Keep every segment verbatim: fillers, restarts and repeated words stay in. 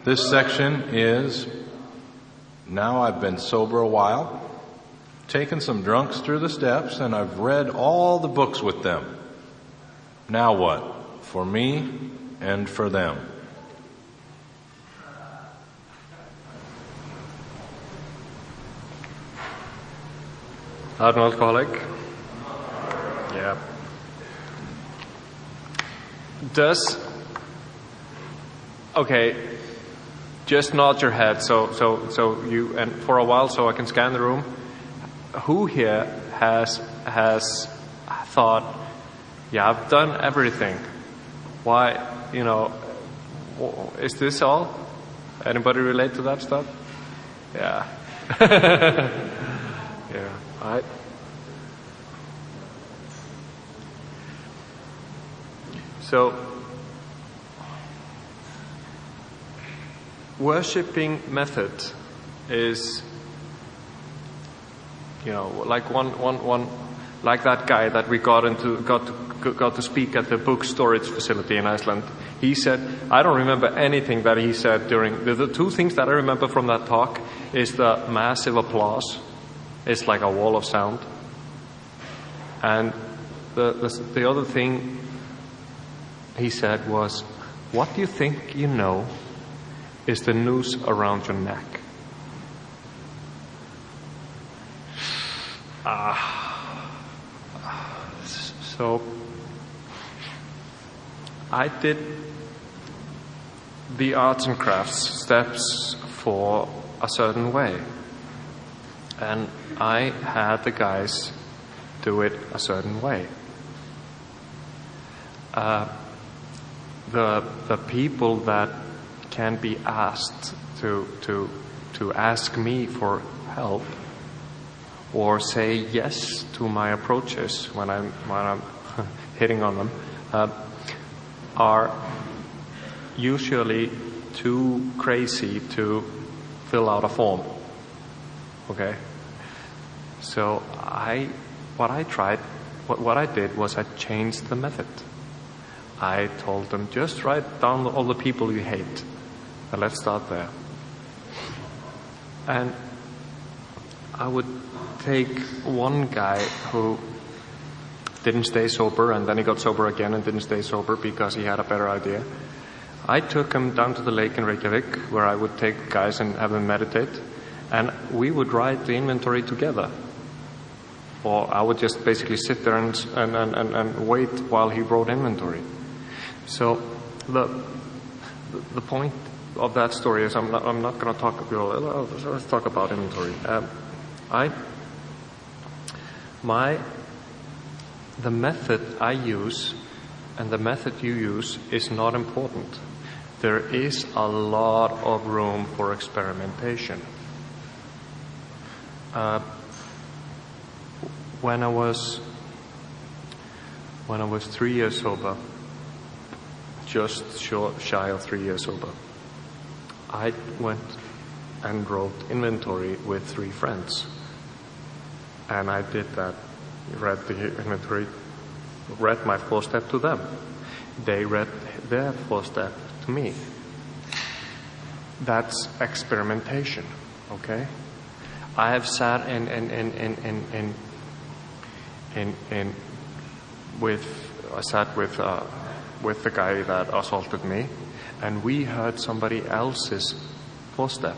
This section is, now I've been sober a while, taken some drunks through the steps, and I've read all the books with them. Now what? For me and for them. Not an alcoholic? Yeah. Does, okay, just nod your head so, so, so you, and for a while so I can scan the room. Who here has, has thought, yeah, I've done everything. Why, you know, is this all? Anybody relate to that stuff? Yeah. Yeah, I, so, worshipping method is, you know, like one, one, one, like that guy that we got into, got to, got to speak at the book storage facility in Iceland. He said, I don't remember anything that he said during, the, the two things that I remember from that talk is the massive applause. It's like a wall of sound. And the, the, the other thing he said was, what do you think you know is the noose around your neck? Ah. Uh, so, I did the arts and crafts steps for a certain way. And I had the guys do it a certain way. Uh, the the people that can be asked to to to ask me for help or say yes to my approaches when I'm when I'm hitting on them uh, are usually too crazy to fill out a form. Okay, so I, what I tried, what, what I did was I changed the method. I told them, just write down all the people you hate, and let's start there. And I would take one guy who didn't stay sober, and then he got sober again and didn't stay sober because he had a better idea. I took him down to the lake in Reykjavik, where I would take guys and have them meditate. And we would write the inventory together. Or I would just basically sit there and, and, and, and wait while he wrote inventory. So the the point of that story is I'm not, I'm not going to talk, you know, let's talk about inventory. Um, I, my, the method I use and the method you use is not important. There is a lot of room for experimentation. Uh, when I was when I was three years sober, just short, shy of three years sober, I went and wrote inventory with three friends, and I did that. Read the inventory, read my four step to them. They read their four step to me. That's experimentation, okay? I have sat in in in in in in, in, in with I sat with uh, with the guy that assaulted me, and we heard somebody else's four step.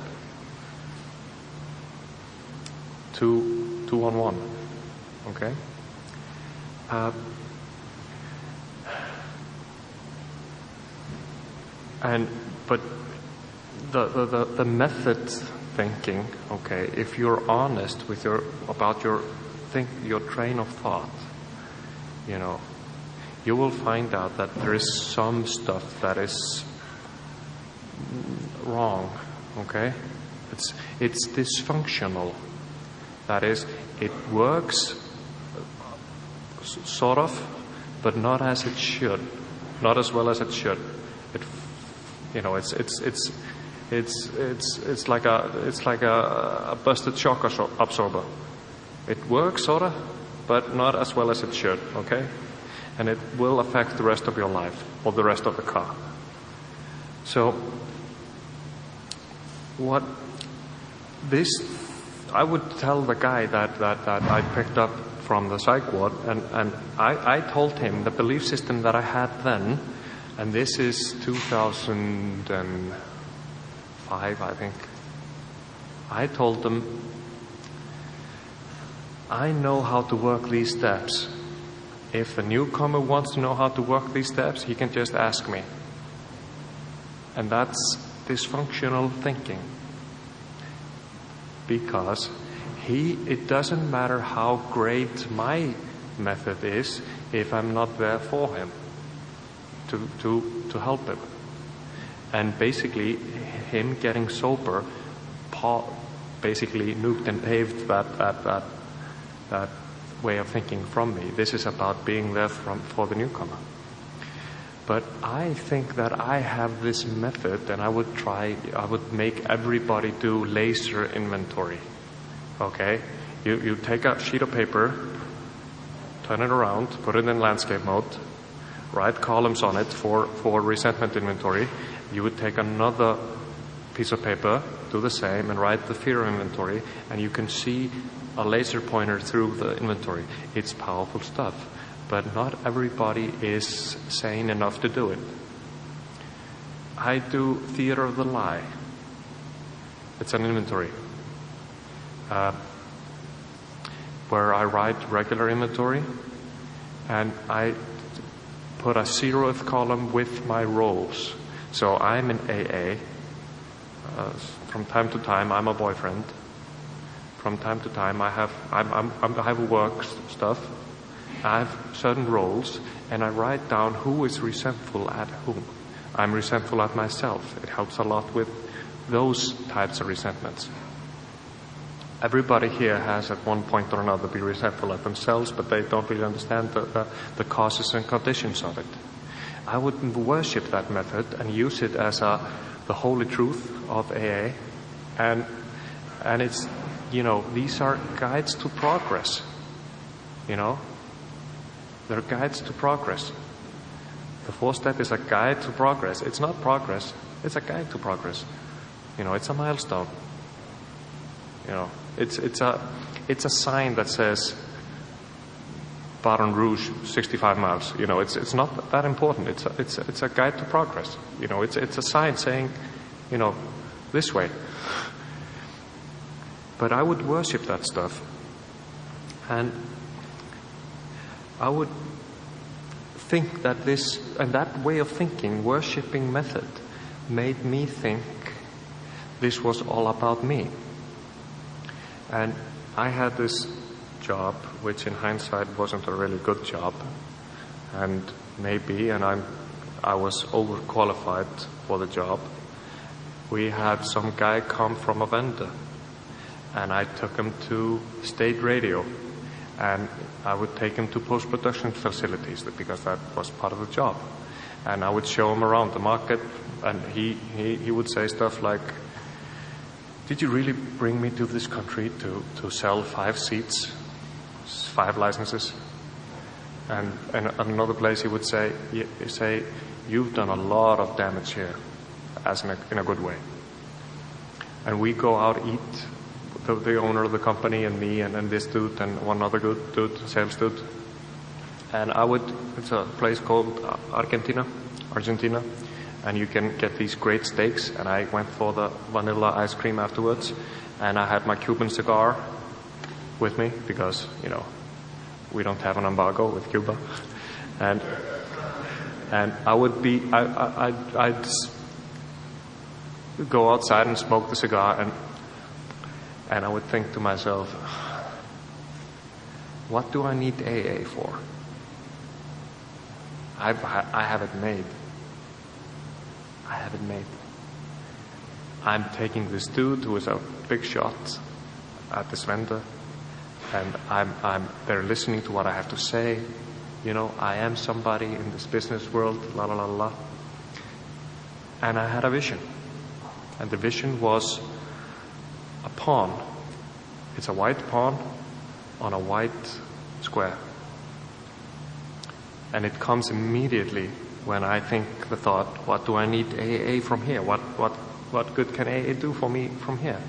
Two two on one, okay. Uh, and but the the the, the method. Thinking, okay, if you're honest with your about your think your train of thought, you know, you will find out that there is some stuff that is wrong. Okay, it's it's dysfunctional. That is, it works sort of, but not as it should, not as well as it should. It, you know, it's it's it's. It's it's it's like a it's like a, a busted shock absorber. It works sorta, but not as well as it should. Okay, and it will affect the rest of your life or the rest of the car. So what this, I would tell the guy that, that, that I picked up from the psych ward, and, and I, I told him the belief system that I had then, and this is two thousand five, I think. I told them, I know how to work these steps. If the newcomer wants to know how to work these steps, he can just ask me. And that's dysfunctional thinking. Because he, it doesn't matter how great my method is if I'm not there for him to, to, to help him. And basically, him getting sober basically nuked and paved that, that, that, that way of thinking from me. This is about being there from, for the newcomer. But I think that I have this method, and I would try, I would make everybody do laser inventory. Okay? You, you take a sheet of paper, turn it around, put it in landscape mode, write columns on it for, for resentment inventory. You would take another piece of paper, do the same, and write the fear inventory, and you can see a laser pointer through the inventory. It's powerful stuff, but not everybody is sane enough to do it. I do theater of the lie. It's an inventory uh, where I write regular inventory, and I put a zeroth column with my roles. So I'm in A A. Uh, from time to time, I'm a boyfriend. From time to time, I have I'm, I'm, I'm, I have work stuff. I have certain roles, and I write down who is resentful at whom. I'm resentful at myself. It helps a lot with those types of resentments. Everybody here has at one point or another been resentful at themselves, but they don't really understand the, the, the causes and conditions of it. I would worship that method and use it as a, the holy truth of A A. And, and it's, you know, these are guides to progress. You know? They're guides to progress. The fourth step is a guide to progress. It's not progress. It's a guide to progress. You know, it's a milestone. You know, it's, it's a, it's a sign that says Baton Rouge, sixty-five miles. You know, it's, it's not that important. It's a, it's, a, it's a guide to progress. You know, it's, it's a sign saying, you know, this way. But I would worship that stuff. And I would think that this, and that way of thinking, worshipping method, made me think this was all about me. And I had this job, which in hindsight wasn't a really good job. And maybe, and I'm, I was overqualified for the job. We had some guy come from a vendor, and I took him to state radio. And I would take him to post-production facilities because that was part of the job. And I would show him around the market, and he, he, he would say stuff like, did you really bring me to this country to, to sell five seats, five licenses? And, and at another place he would say, say, you've done a lot of damage here, as in a, in a good way. And we go out, eat, The, the owner of the company and me and, and this dude and one other good dude, sales dude. And I would, it's a place called Argentina, Argentina, and you can get these great steaks. And I went for the vanilla ice cream afterwards, and I had my Cuban cigar with me because, you know, we don't have an embargo with Cuba. And and I would be, I, I, I'd, I'd go outside and smoke the cigar, and And I would think to myself, what do I need A A for? I've, I have it made. I have it made. I'm taking this dude who is a big shot at this vendor, and I'm, I'm, they're listening to what I have to say. You know, I am somebody in this business world, la la la la. And I had a vision. And the vision was a pawn. It's a white pawn on a white square. And it comes immediately when I think the thought, what do I need A A from here? What, what, what good can A A do for me from here?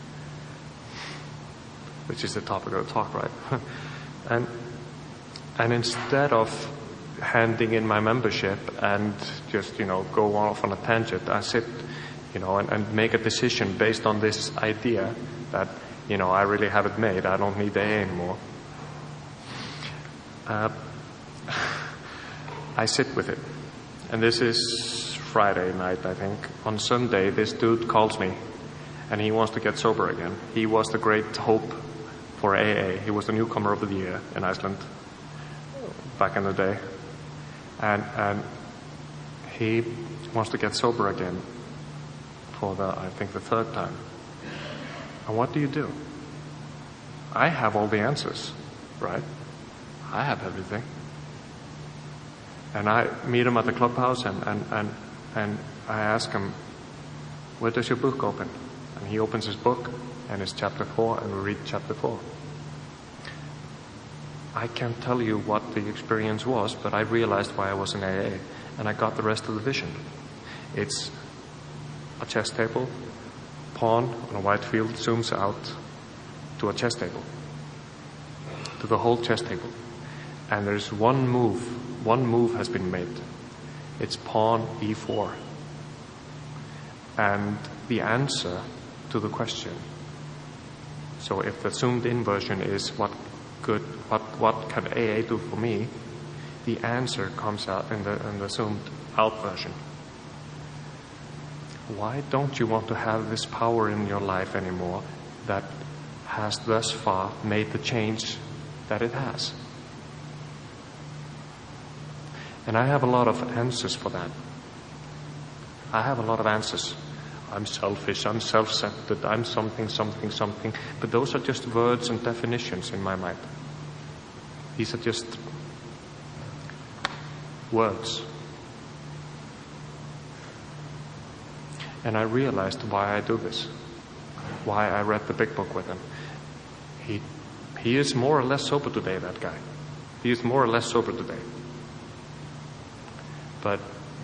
Which is the topic of the talk, right? and and instead of handing in my membership and just, you know, go off on a tangent, I sit, you know, and, and make a decision based on this idea that, you know, I really have it made. I don't need A A anymore. Uh, I sit with it. And this is Friday night, I think. On Sunday, this dude calls me, and he wants to get sober again. He was the great hope for A A. He was the newcomer of the year in Iceland back in the day. And, and he wants to get sober again for the, I think, the third time. And what do you do? I have all the answers, right? I have everything. And I meet him at the clubhouse, and, and, and, and I ask him, where does your book open? And he opens his book, and it's chapter four, and we read chapter four. I can't tell you what the experience was, but I realized why I was in A A, and I got the rest of the vision. It's a chess table, pawn on a white field zooms out to a chess table, to the whole chess table. And there's one move, one move has been made. It's pawn e four. And the answer to the question, so if the zoomed in version is what good, what, what can A A do for me, the answer comes out in the, in the zoomed out version. Why don't you want to have this power in your life anymore that has thus far made the change that it has? And I have a lot of answers for that. I have a lot of answers. I'm selfish, I'm self-centered, I'm something, something, something. But those are just words and definitions in my mind. These are just words. And I realized why I do this. Why I read the big book with him. He, he is more or less sober today, that guy. He is more or less sober today. But,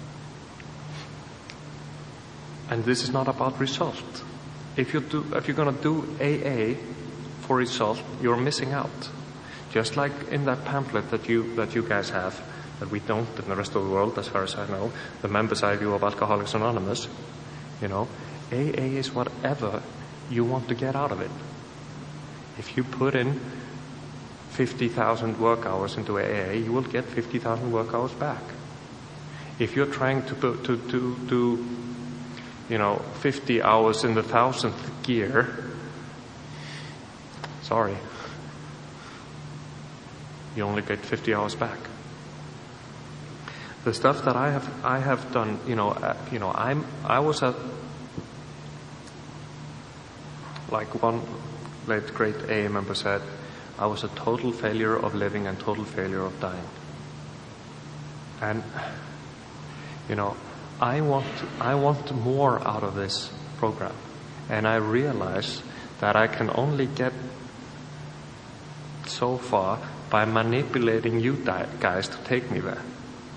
and this is not about result. If you do, if you're going to do A A for result, you're missing out. Just like in that pamphlet that you that you guys have, that we don't in the rest of the world, as far as I know, the members' eye view of Alcoholics Anonymous. You know, A A is whatever you want to get out of it. If you put in fifty thousand work hours into A A, you will get fifty thousand work hours back. If you're trying to put, to, to, to, you know, fifty hours in the thousandth gear, sorry, you only get fifty hours back. The stuff that I have, I have done, you know, uh, you know, I'm, I was a, like one late great A A member said, I was a total failure of living and total failure of dying. And, you know, I want I want more out of this program, and I realize that I can only get so far by manipulating you guys to take me there.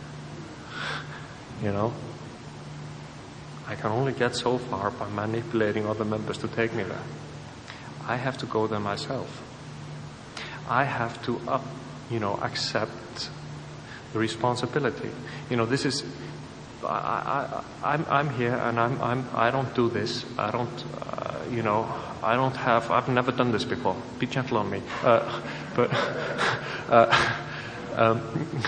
You know, I can only get so far by manipulating other members to take me there. I have to go there myself. I have to, up, you know, accept the responsibility. You know, this is. I, I, I'm, I'm here, and I'm, I'm, I don't do this. I don't, uh, you know, I don't have. I've never done this before. Be gentle on me. Uh, but, uh, um,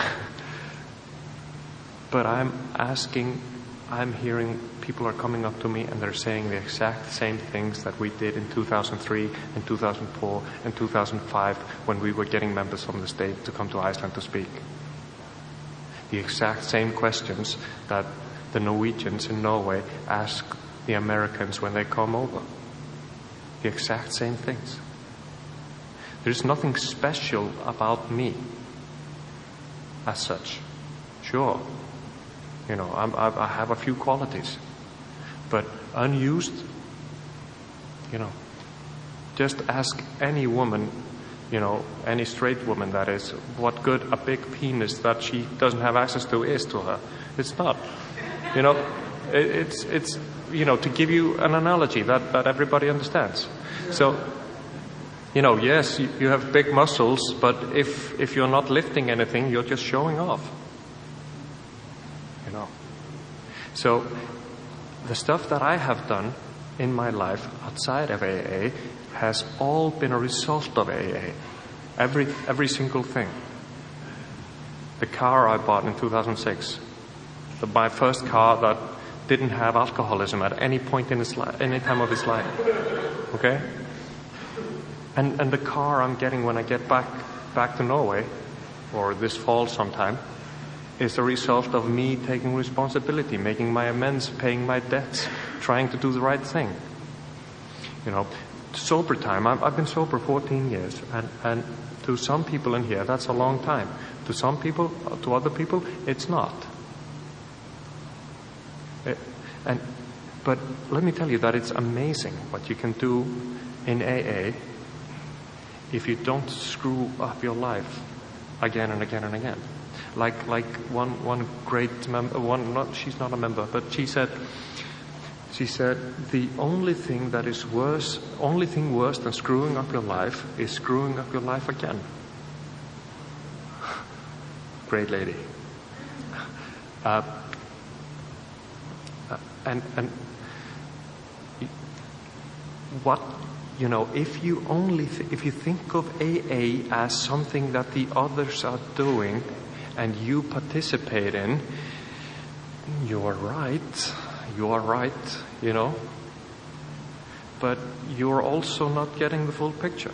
but I'm asking. I'm hearing people are coming up to me, and they're saying the exact same things that we did in two thousand three and two thousand four and two thousand five when we were getting members from the state to come to Iceland to speak. The exact same questions that the Norwegians in Norway ask the Americans when they come over. The exact same things. There's nothing special about me as such. Sure, you know, I'm, I have a few qualities, but unused, you know, just ask any woman, you know, any straight woman that is, what good a big penis that she doesn't have access to is to her. It's not. You know, it, it's, it's, you know, to give you an analogy that, that everybody understands. So, you know, yes, you, you have big muscles, but if, if you're not lifting anything, you're just showing off. You know. So, the stuff that I have done in my life outside of A A has all been a result of A A. Every, every single thing. The car I bought in two thousand six, the, my first car that didn't have alcoholism at any point in its li- any time of its life. Okay? And, and the car I'm getting when I get back, back to Norway, or this fall sometime, is a result of me taking responsibility, making my amends, paying my debts, trying to do the right thing. You know, sober time, I've, I've been sober fourteen years, and, and to some people in here, that's a long time. To some people, to other people, it's not. It, and, but let me tell you that it's amazing what you can do in A A if you don't screw up your life again and again and again. Like, like one, one great member, one, not, she's not a member, but she said, she said, the only thing that is worse, only thing worse than screwing up your life is screwing up your life again. Great lady. Uh, and, and what, you know, if you only, th- if you think of A A as something that the others are doing and you participate in, you are right, you are right, you know, but you're also not getting the full picture.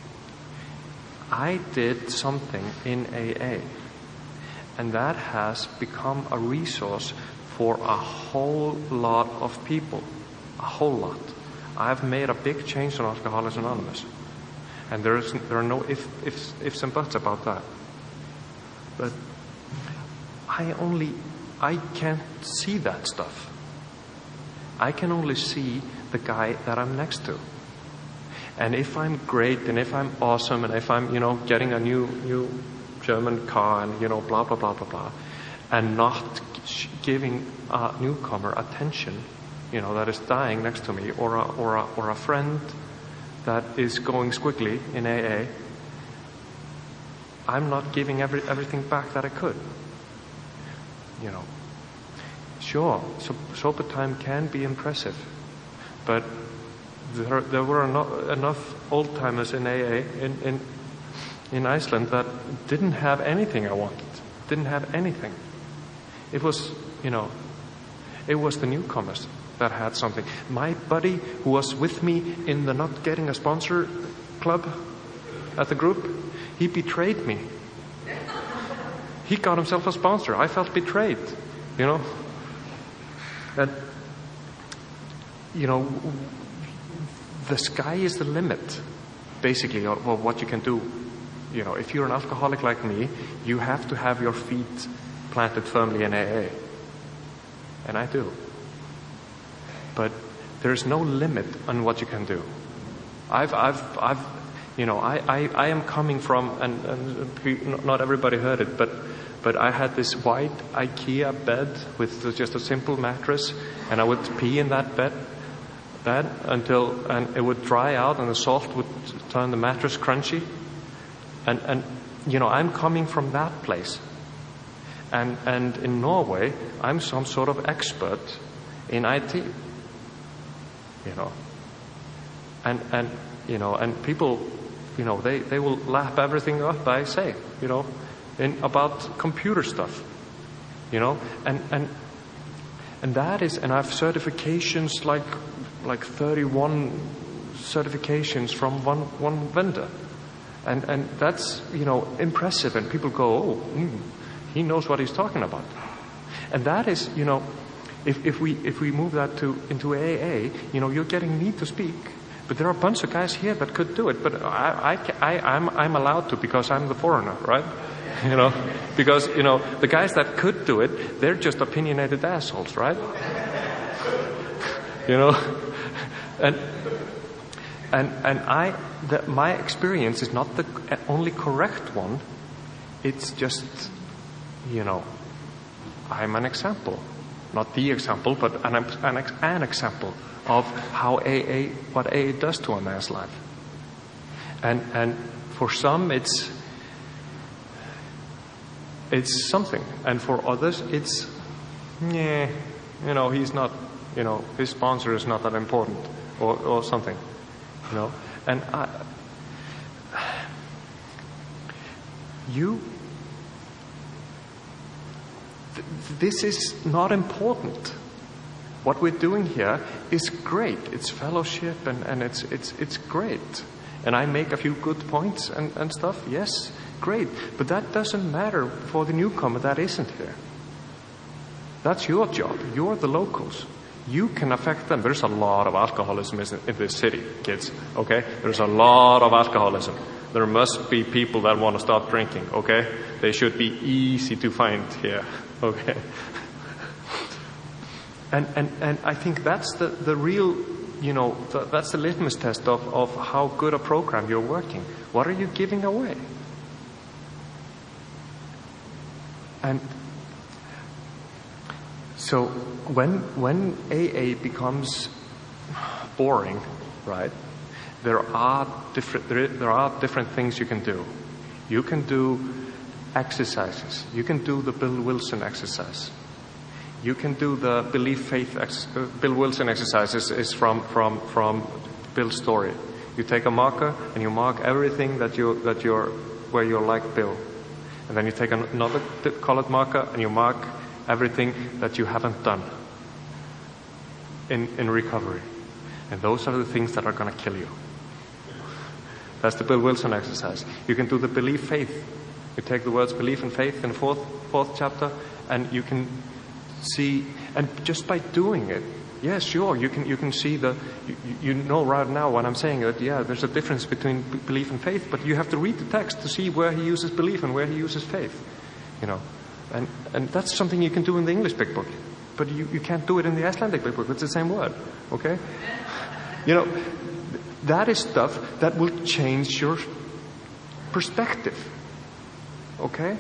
I did something in A A, and that has become a resource for a whole lot of people, a whole lot. I've made a big change on Alcoholics Anonymous, and there is there are no if, ifs, ifs and buts about that. But I only, I can't see that stuff. I can only see the guy that I'm next to. And if I'm great, and if I'm awesome, and if I'm, you know, getting a new new German car, and, you know, blah, blah, blah, blah, blah, and not giving a newcomer attention, you know, that is dying next to me, or a, or a, or a friend that is going squiggly in A A, I'm not giving every, everything back that I could. You know, sure, so, sober time can be impressive, but there, there were eno- enough old timers in A A in, in in Iceland that didn't have anything I wanted, didn't have anything. It was, you know, it was the newcomers that had something. My buddy who was with me in the not getting a sponsor club at the group, he betrayed me. He got himself a sponsor. I felt betrayed, you know. And, you know, the sky is the limit, basically, of, of what you can do. You know, if you're an alcoholic like me, you have to have your feet planted firmly in A A. And I do. But there's no limit on what you can do. I've, I've, I've, you know, I, I, I am coming from, and, and not everybody heard it, but, but I had this white IKEA bed with just a simple mattress, and I would pee in that bed, bed until, and it would dry out, and the salt would turn the mattress crunchy. And, and, you know, I'm coming from that place. And, and in Norway, I'm some sort of expert in I T. You know. And, and, you know, and people, you know, they, they will lap everything up I say, you know, in, about computer stuff. You know, and, and, and that is, and I have certifications like, like thirty-one certifications from one, one vendor. And, and that's, you know, impressive. And people go, oh, mm, he knows what he's talking about. And that is, you know, if, if we if we move that to into A A, you know, you're getting me to speak. But there are a bunch of guys here that could do it. But I, I, I, I'm, I'm allowed to because I'm the foreigner, right? You know, because, you know, the guys that could do it, they're just opinionated assholes, right? You know? And... And and I, the, my experience is not the only correct one. It's just, you know, I'm an example. not the example, but an, an, an example of how A A, what A A does to a man's life. And, and for some it's, it's something. And for others it's, yeah, you know, he's not, you know, his sponsor is not that important or, or something, you know. And I, you, th- this is not important. What we're doing here is great. It's fellowship and, and it's, it's, it's great. And I make a few good points and, and stuff. Yes, great. But that doesn't matter for the newcomer that isn't here. That's your job. You're the locals. You can affect them. There's a lot of alcoholism in this city, kids. Okay? There's a lot of alcoholism. There must be people that want to stop drinking. Okay? They should be easy to find here. Okay? And, and, and I think that's the, the real, you know, the, that's the litmus test of, of how good a program you're working. What are you giving away? And so when, when A A becomes boring, right, there are different, there, there are different things you can do. You can do exercises. You can do the Bill Wilson exercise. You can do the belief faith ex- uh, Bill Wilson exercises is from, from, from Bill's story. You take a marker and you mark everything that you, that you're, where you're like Bill. And then you take an, another colored marker and you mark everything that you haven't done in, in recovery. And those are the things that are going to kill you. That's the Bill Wilson exercise. You can do the belief faith. You take the words belief and faith in the fourth, fourth chapter and you can see, and just by doing it, yeah, sure, you can you can see the, you, you know right now when I'm saying that, yeah, there's a difference between b- belief and faith, but you have to read the text to see where he uses belief and where he uses faith, you know, and and that's something you can do in the English Big Book, but you, you can't do it in the Icelandic Big Book. It's the same word, okay? You know, that is stuff that will change your perspective, okay?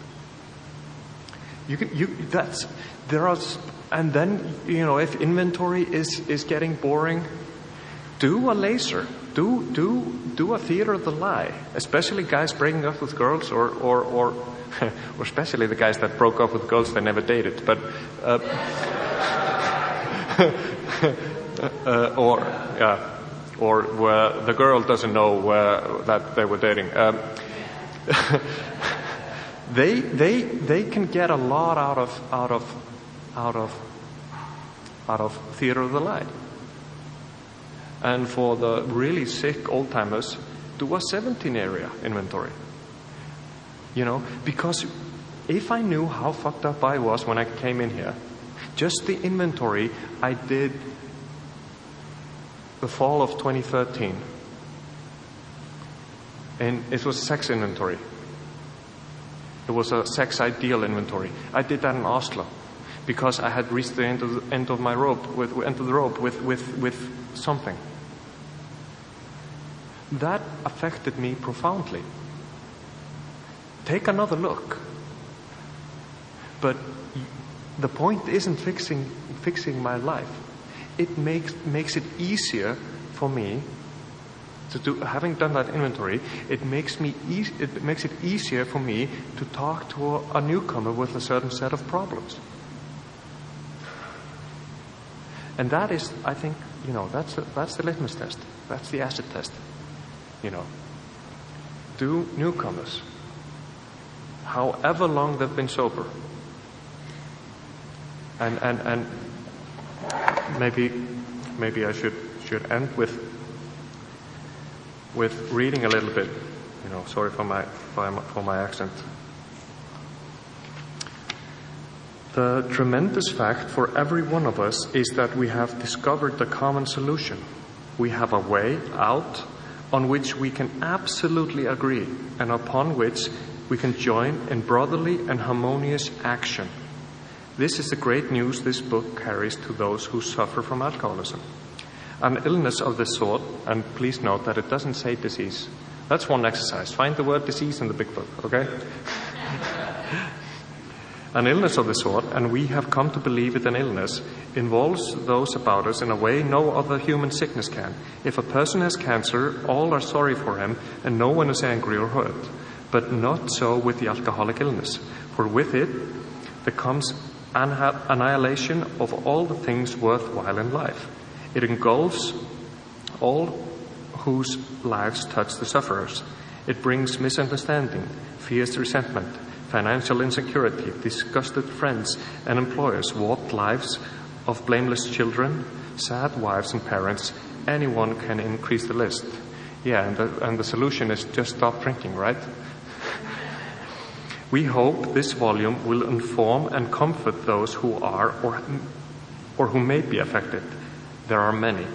You can you that's. There are, and then, you know, if inventory is, is getting boring, do a laser. Do, do, do a theater of the lie. Especially guys breaking up with girls or, or, or, or especially the guys that broke up with girls they never dated. But, uh, uh, or, yeah, or where the girl doesn't know uh, that they were dating. Um, they, they, they can get a lot out of, out of, out of out of theater of the lie. And for the really sick old timers, do a seventeen area inventory. You know, because if I knew how fucked up I was when I came in here, just the inventory I did the fall of twenty thirteen, and it was sex inventory. It was a sex ideal inventory. I did that in Oslo. Because I had reached the end of the end of my rope, with end of the rope with, with, with something. That affected me profoundly. Take another look. But the point isn't fixing fixing my life. It makes makes it easier for me to do. Having done that inventory, it makes me e- it makes it easier for me to talk to a, a newcomer with a certain set of problems. And that is, I think, you know, that's, a, that's the litmus test. That's the acid test. You know, do newcomers, however long they've been sober, and and and maybe maybe I should should end with with reading a little bit. You know, sorry for my for my, for my accent. The tremendous fact for every one of us is that we have discovered the common solution. We have a way out on which we can absolutely agree and upon which we can join in brotherly and harmonious action. This is the great news this book carries to those who suffer from alcoholism. An illness of this sort, and please note that it doesn't say disease. That's one exercise. Find the word disease in the big book, okay? An illness of the sort, and we have come to believe it an illness, involves those about us in a way no other human sickness can. If a person has cancer, all are sorry for him, and no one is angry or hurt. But not so with the alcoholic illness, for with it there comes annihilation of all the things worthwhile in life. It engulfs all whose lives touch the sufferers. It brings misunderstanding, fierce resentment, financial insecurity, disgusted friends and employers, warped lives of blameless children, sad wives and parents. Anyone can increase the list. Yeah, and the, and the solution is just stop drinking, right? We hope this volume will inform and comfort those who are or, or who may be affected. There are many.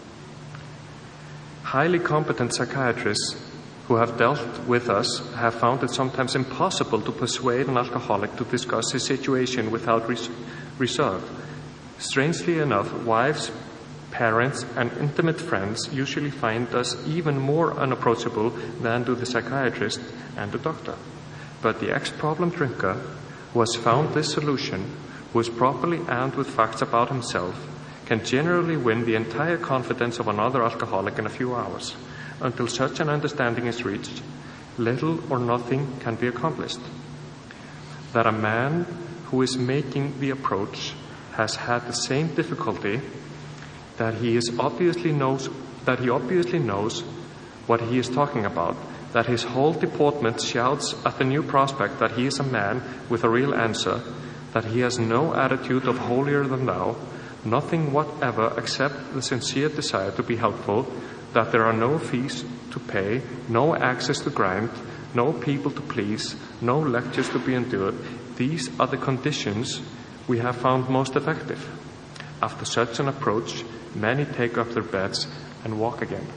Highly competent psychiatrists who have dealt with us have found it sometimes impossible to persuade an alcoholic to discuss his situation without res- reserve. Strangely enough, wives, parents, and intimate friends usually find us even more unapproachable than do the psychiatrist and the doctor. But the ex-problem drinker who has found this solution, who is properly armed with facts about himself, can generally win the entire confidence of another alcoholic in a few hours. Until such an understanding is reached, little or nothing can be accomplished. That a man who is making the approach has had the same difficulty, that he is obviously knows that he obviously knows what he is talking about, that his whole deportment shouts at the new prospect that he is a man with a real answer, that he has no attitude of holier than thou, nothing whatever except the sincere desire to be helpful, that there are no fees to pay, no access to grind, no people to please, no lectures to be endured. These are the conditions we have found most effective. After such an approach, many take up their beds and walk again.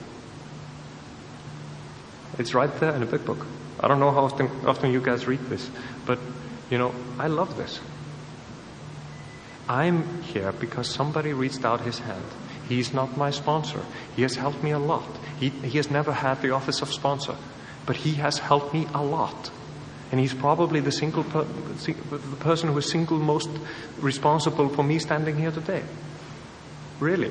It's right there in the big book. I don't know how often, often you guys read this, but, you know, I love this. I'm here because somebody reached out his hand. He's not my sponsor. He has helped me a lot. He, he has never had the office of sponsor, but he has helped me a lot. And he's probably the single per, the person who is single most responsible for me standing here today. Really.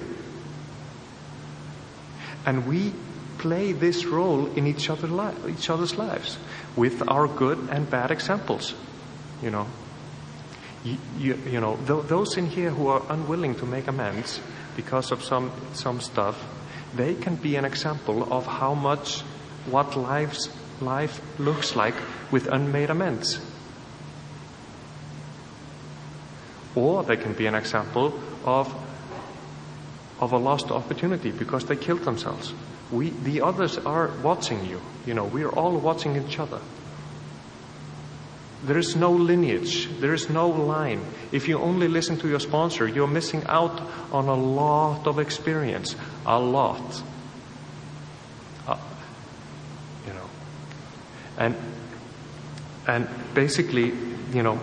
And we play this role in each, other li- each other's lives with our good and bad examples. You know, you, you, you know th- those in here who are unwilling to make amends because of some some stuff, they can be an example of how much what life's life looks like with unmade amends. Or they can be an example of of a lost opportunity because they killed themselves. We, the others are watching you. You know, we are all watching each other. There is no lineage. There is no line. If you only listen to your sponsor, you're missing out on a lot of experience. A lot. Uh, you know. And, and basically, you know,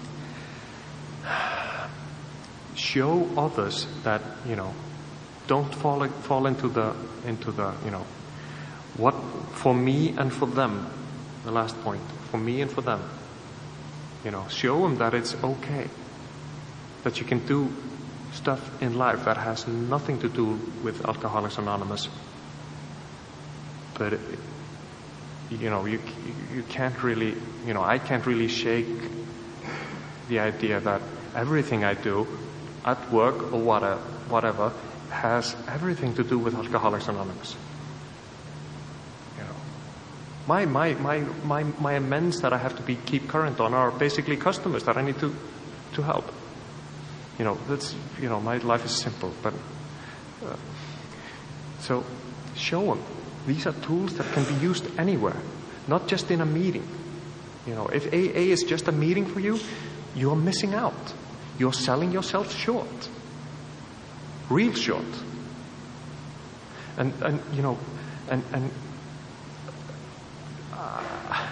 show others that, you know, don't fall fall into the into the you know what for me and for them. The last point, for me and for them. You know, show them that it's okay, that you can do stuff in life that has nothing to do with Alcoholics Anonymous. But it, you know, you you can't really, you know, I can't really shake the idea that everything I do at work or whatever, whatever has everything to do with Alcoholics Anonymous. You know, my my my my my amends that I have to be keep current on are basically customers that I need to to help. You know, that's you know my life is simple, but uh, so show them these are tools that can be used anywhere, not just in a meeting. You know, if A A is just a meeting for you, you're missing out. You're selling yourself short. Real short. And, and you know, and, and uh,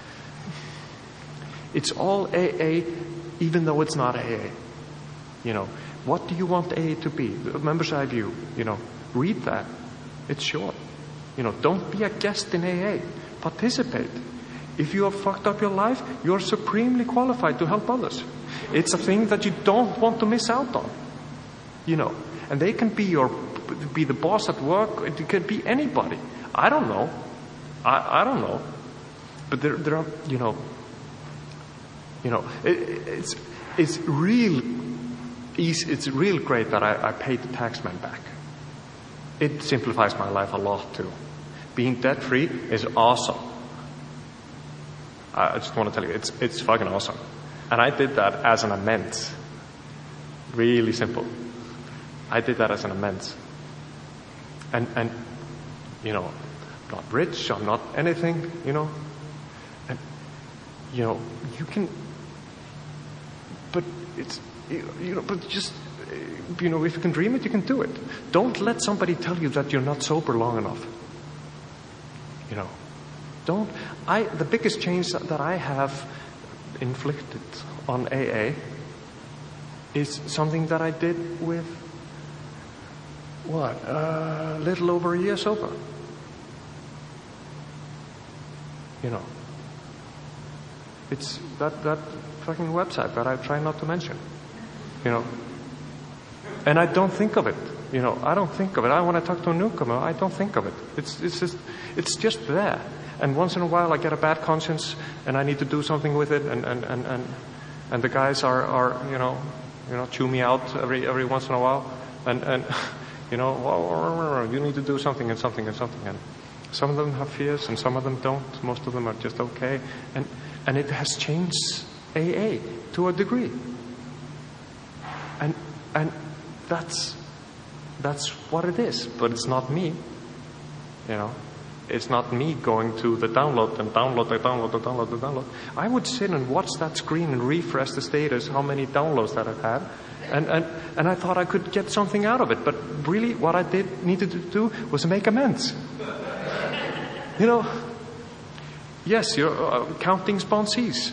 it's all A A, even though it's not A A. You know, what do you want A A to be? Members' Eye View, you know, read that. It's short. You know, don't be a guest in A A. Participate. If you have fucked up your life, you're supremely qualified to help others. It's a thing that you don't want to miss out on. You know, and they can be your, be the boss at work. It could be anybody. I don't know. I, I don't know. But there, there are, you know, you know, it, it's, it's real easy. It's real great that I, I paid the taxman back. It simplifies my life a lot too. Being debt free is awesome. I just want to tell you, it's, it's fucking awesome. And I did that as an amends. Really simple. I did that as an amends. And, and, you know, I'm not rich, I'm not anything, you know. And, you know, you can, but it's, you know, but just, you know, if you can dream it, you can do it. Don't let somebody tell you that you're not sober long enough. You know, don't, I, the biggest change that, that I have inflicted on A A is something that I did with, what, a uh, little over a year sober. You know, it's that, that fucking website that I try not to mention, you know, and I don't think of it, you know, I don't think of it. I want to talk to a newcomer, I don't think of it. It's, it's just, it's just there. And once in a while I get a bad conscience and I need to do something with it, and, and, and, and, and the guys are, are, you know, you know, chew me out every, every once in a while, and, and, you know, you need to do something and something and something. And some of them have fears and some of them don't. Most of them are just okay. And, and it has changed A A to a degree. And, and that's, that's what it is. But it's not me, you know. It's not me going to the download and download the download the download the download. I would sit and watch that screen and refresh the status, how many downloads that I've had. And, and, and I thought I could get something out of it. But really what I did needed to do was make amends. You know, yes, you're uh, counting sponsees.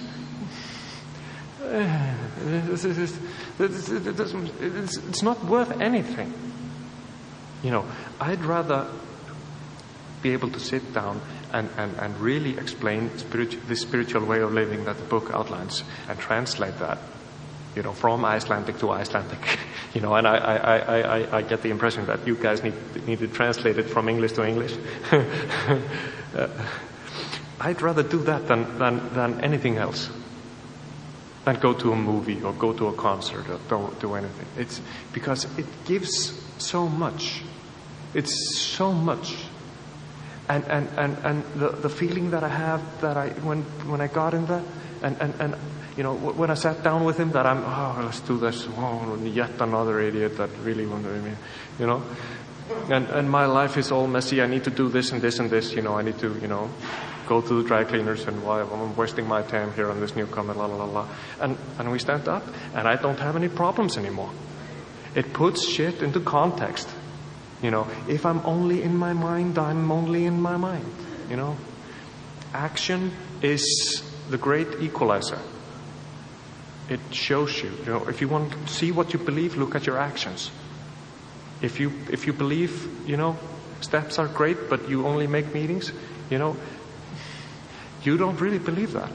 It's not worth anything. You know, I'd rather be able to sit down and, and, and really explain spiritu- the spiritual way of living that the book outlines and translate that, you know, from Icelandic to Icelandic. You know, and I, I, I, I, I get the impression that you guys need, need to translate it from English to English. uh, I'd rather do that than, than, than anything else. Than go to a movie or go to a concert or don't do anything. It's because it gives so much. It's so much. And, and, and, and the, the feeling that I have that I, when, when I got in there, and, and, and, you know, when I sat down with him, that I'm, oh, let's do this, oh, yet another idiot that really wanted me, you know, and, and my life is all messy, I need to do this and this and this, you know, I need to, you know, go to the dry cleaners, and why I'm wasting my time here on this newcomer, la, la, la, la, and, and we stand up, and I don't have any problems anymore. It puts shit into context. You know, if I'm only in my mind, I'm only in my mind, you know. Action is the great equalizer. It shows you, you know, if you want to see what you believe, look at your actions. If you, if you believe, you know, steps are great, but you only make meetings, you know, you don't really believe that.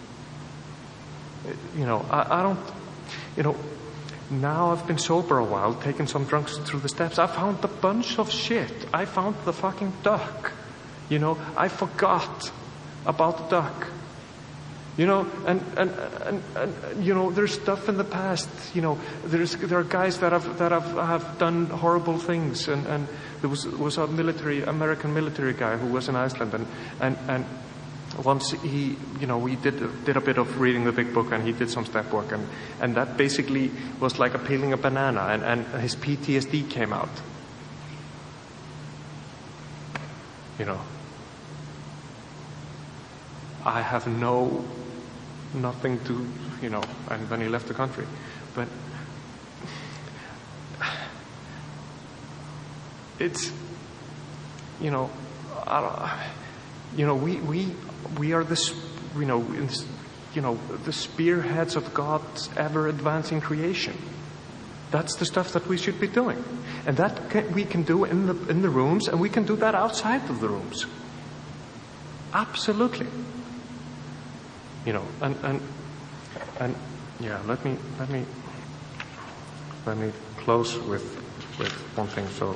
You know, I, I don't, you know, now I've been sober a while, taken some drunks through the steps. I found a bunch of shit. I found the fucking duck. You know, I forgot about the duck. You know, and, and, and, and, you know, there's stuff in the past, you know, there's, there are guys that have, that have, have done horrible things. And, and there was, was a military, American military guy who was in Iceland, and, and, and once he, you know, we did did a bit of reading the big book, and he did some step work, and, and that basically was like a peeling a banana, and, and his P T S D came out. You know, I have no, nothing to, you know, and then he left the country. But it's, you know, I don't, you know, we, we, we are this, you know, this, you know, the spearheads of God's ever advancing creation. That's the stuff that we should be doing. And that can, we can do in the, in the rooms, and we can do that outside of the rooms. Absolutely. you know, and, and, and yeah, let me, let me, let me close with, with one thing. So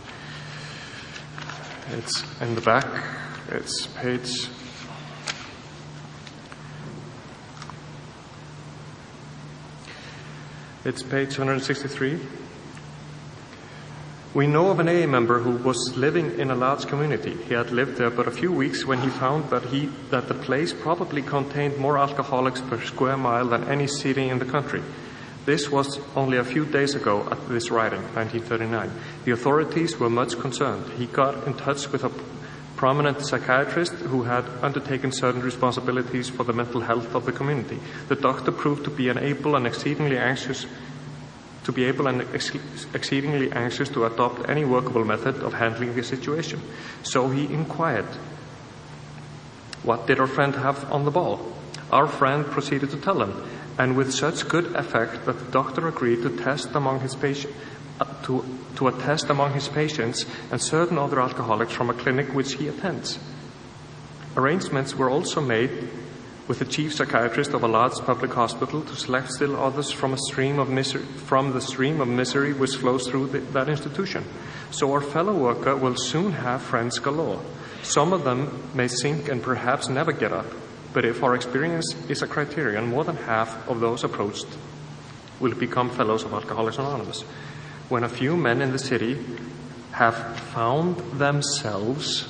it's in the back, it's page It's page one hundred sixty-three. We know of an A A member who was living in a large community. He had lived there but a few weeks when he found that he that the place probably contained more alcoholics per square mile than any city in the country. This was only a few days ago at this writing, nineteen thirty-nine. The authorities were much concerned. He got in touch with a prominent psychiatrist who had undertaken certain responsibilities for the mental health of the community. The doctor proved to be an able and exceedingly anxious to be able and ex- exceedingly anxious to adopt any workable method of handling the situation. So he inquired, what did our friend have on the ball? Our friend proceeded to tell him, and with such good effect that the doctor agreed to test among his patients uh, to, to a test among his patients and certain other alcoholics from a clinic which he attends. Arrangements were also made with the chief psychiatrist of a large public hospital to select still others from a stream of misery, from the stream of misery which flows through the, that institution. So our fellow worker will soon have friends galore. Some of them may sink and perhaps never get up, but if our experience is a criterion, more than half of those approached will become fellows of Alcoholics Anonymous. When a few men in the city have found themselves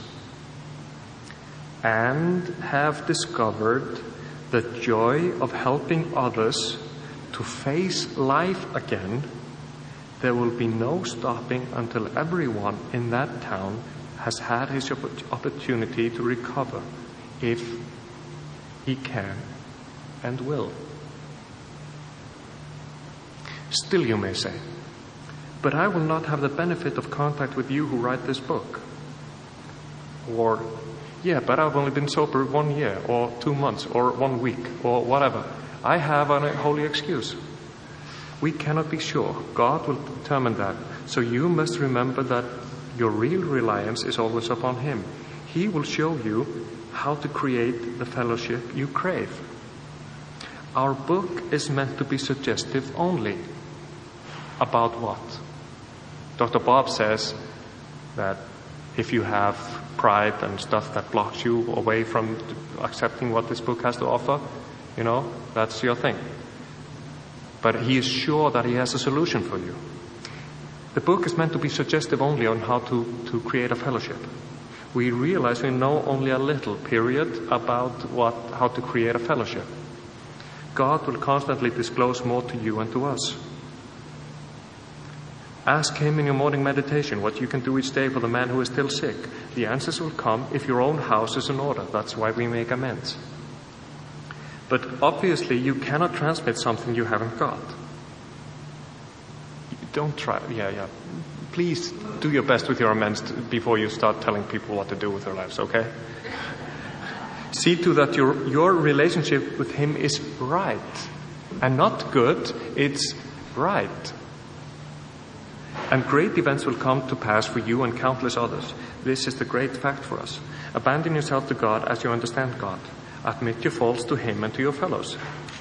and have discovered the joy of helping others to face life again, there will be no stopping until everyone in that town has had his opportunity to recover, if he can and will. Still, you may say, but I will not have the benefit of contact with you who write this book. Or, yeah, but I've only been sober one year, or two months, or one week, or whatever. I have an holy excuse. We cannot be sure. God will determine that. So you must remember that your real reliance is always upon Him. He will show you how to create the fellowship you crave. Our book is meant to be suggestive only. About what? Doctor Bob says that if you have pride and stuff that blocks you away from accepting what this book has to offer, you know, that's your thing. But he is sure that he has a solution for you. The book is meant to be suggestive only on how to, to create a fellowship. We realize we know only a little, period, about what, how to create a fellowship. God will constantly disclose more to you and to us. Ask Him in your morning meditation what you can do each day for the man who is still sick. The answers will come if your own house is in order. That's why we make amends. But obviously you cannot transmit something you haven't got. Don't try. Yeah, yeah. Please do your best with your amends before you start telling people what to do with their lives, okay? See to that your, your relationship with Him is right. And not good, it's right. And great events will come to pass for you and countless others. This is the great fact for us. Abandon yourself to God as you understand God. Admit your faults to Him and to your fellows.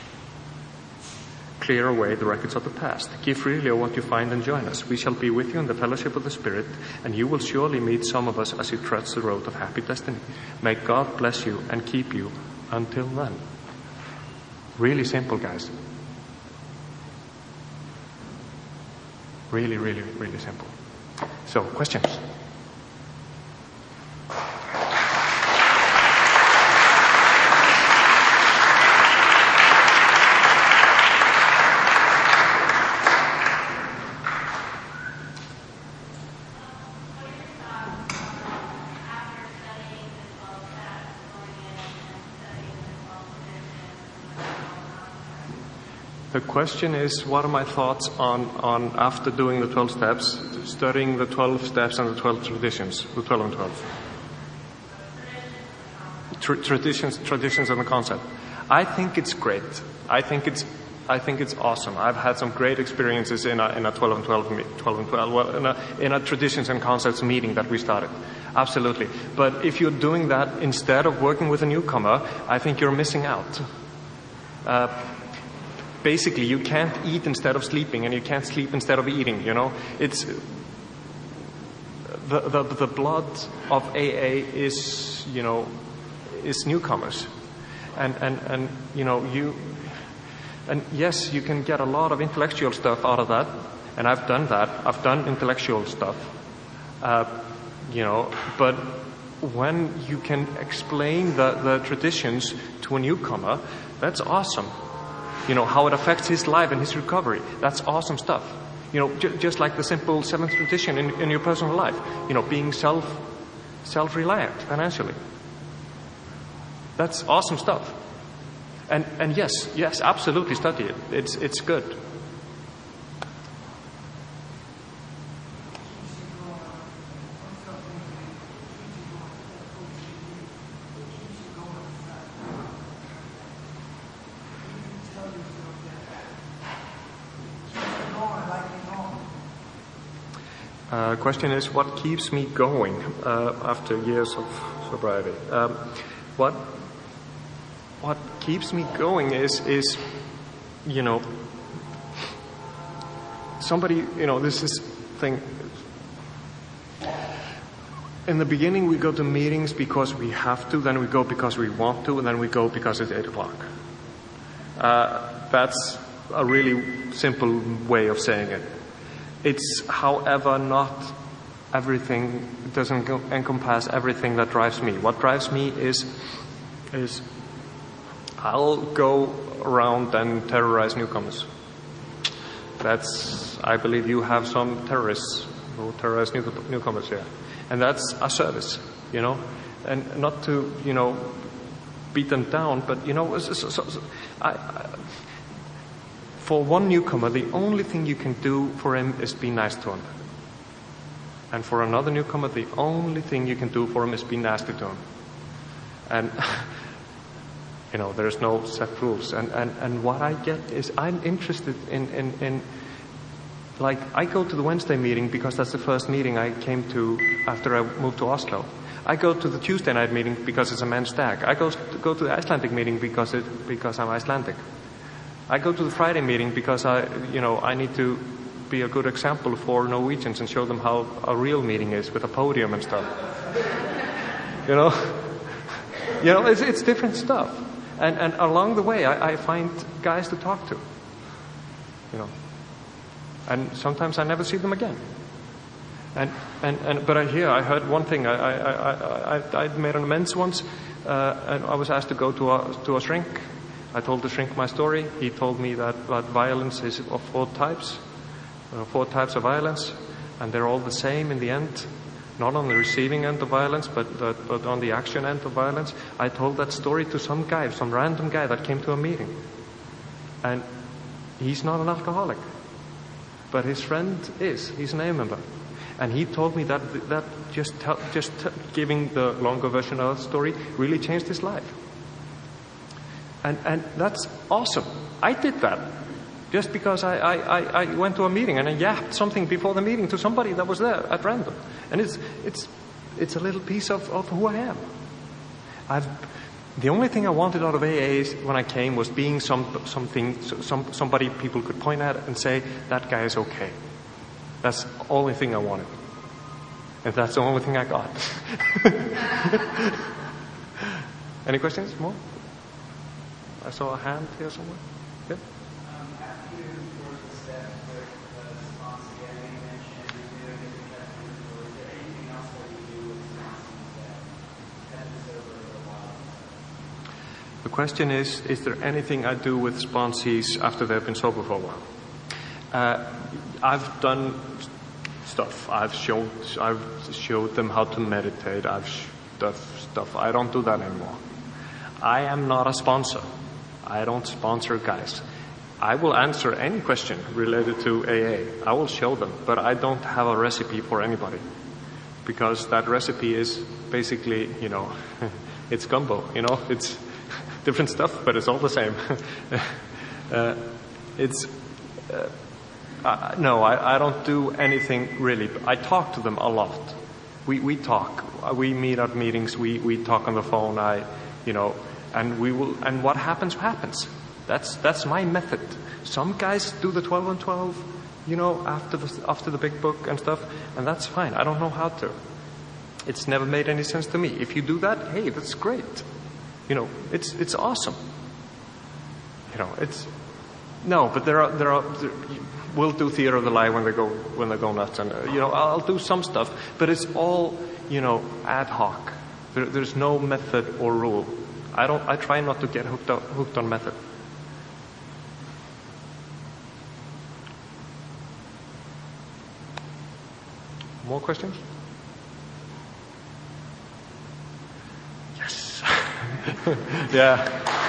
Clear away the records of the past. Give freely of what you find and join us. We shall be with you in the fellowship of the Spirit, and you will surely meet some of us as you trudge the road of happy destiny. May God bless you and keep you until then. Really simple, guys. Really, really, really simple. So, questions? The question is, what are my thoughts on, on after doing the twelve steps, studying the twelve steps and the twelve traditions, the twelve and twelve? Tra- traditions, traditions and the concept. I think it's great. I think it's, I think it's awesome. I've had some great experiences in a, in a twelve and twelve, twelve and twelve, well, in a, in a traditions and concepts meeting that we started. Absolutely. But if you're doing that instead of working with a newcomer, I think you're missing out. Uh, basically, you can't eat instead of sleeping, and you can't sleep instead of eating, you know? It's... The, the, the blood of A A is, you know, is newcomers. And, and, and, you know, you... And yes, you can get a lot of intellectual stuff out of that, and I've done that. I've done intellectual stuff, uh, you know, but when you can explain the, the traditions to a newcomer, that's awesome. You know, how it affects his life and his recovery. That's awesome stuff. You know, j- just like the simple seventh tradition in, in your personal life. You know, being self, self-reliant financially. That's awesome stuff. And, and yes, yes, absolutely study it. It's, it's good. Uh, question is, what keeps me going uh, after years of sobriety? Um, what what keeps me going is is you know somebody you know this is thing. In the beginning, we go to meetings because we have to, then we go because we want to, and then we go because it's eight o'clock. Uh, that's a really simple way of saying it. It's, however, not everything. It doesn't encompass everything that drives me. What drives me is, is I'll go around and terrorize newcomers. That's, I believe you have some terrorists who terrorize new, newcomers here. And that's a service, you know. And not to, you know, beat them down, but, you know, so, so, so, I, I for one newcomer, the only thing you can do for him is be nice to him. And for another newcomer, the only thing you can do for him is be nasty to him. And, you know, there's no set rules. And, and, and what I get is I'm interested in, in, in, like, I go to the Wednesday meeting because that's the first meeting I came to after I moved to Oslo. I go to the Tuesday night meeting because it's a men's stag. I go to, go to the Icelandic meeting because it, because I'm Icelandic. I go to the Friday meeting because I, you know, I need to be a good example for Norwegians and show them how a real meeting is with a podium and stuff. You know, you know, it's, it's different stuff. And and along the way, I, I find guys to talk to. You know, and sometimes I never see them again. And and, and but I hear, I heard one thing. I I I I, I made an amends once, uh, and I was asked to go to a to a shrink. I told the shrink my story. He told me that, that violence is of four types, uh, four types of violence, and they're all the same in the end, not on the receiving end of violence, but, but, but on the action end of violence. I told that story to some guy, some random guy that came to a meeting. And he's not an alcoholic, but his friend is. He's an A member. And he told me that that just, tell, just t- giving the longer version of the story really changed his life. And, and that's awesome. I did that just because I, I, I went to a meeting and I yapped something before the meeting to somebody that was there at random. And it's it's it's a little piece of, of who I am. I've the only thing I wanted out of A A when I came was being some something some somebody people could point at and say, that guy is okay. That's the only thing I wanted. And that's the only thing I got. Any questions? More? I saw a hand here somewhere. Yeah. Um, after you work the steps with the sponsee, I know you mentioned you're doing it because is there anything else that you do with sponsees that have been sober for a while? The question is, is there anything I do with sponsees after they've been sober for a while? Uh, I've done stuff. I've showed, I've showed them how to meditate. I've done stuff. I don't do that anymore. I am not a sponsor. I don't sponsor guys. I will answer any question related to A A. I will show them, but I don't have a recipe for anybody. Because that recipe is basically, you know, it's gumbo, you know, it's different stuff, but it's all the same. uh, it's, uh, uh, no, I, I don't do anything really. I talk to them a lot. We we talk. We meet at meetings. We we talk on the phone. I, you know, and we will. And what happens happens. That's that's my method. Some guys do the twelve on twelve, you know, after the after the big book and stuff, and that's fine. I don't know how to. It's never made any sense to me. If you do that, hey, that's great. You know, it's it's awesome. You know, it's no, but there are there are. There, we'll do Theater of the Lie when they go when they go nuts, and uh, you know, I'll do some stuff, but it's all, you know, ad hoc. There, there's no method or rule. I don't. I try not to get hooked up, hooked on method. More questions? Yes. Yeah.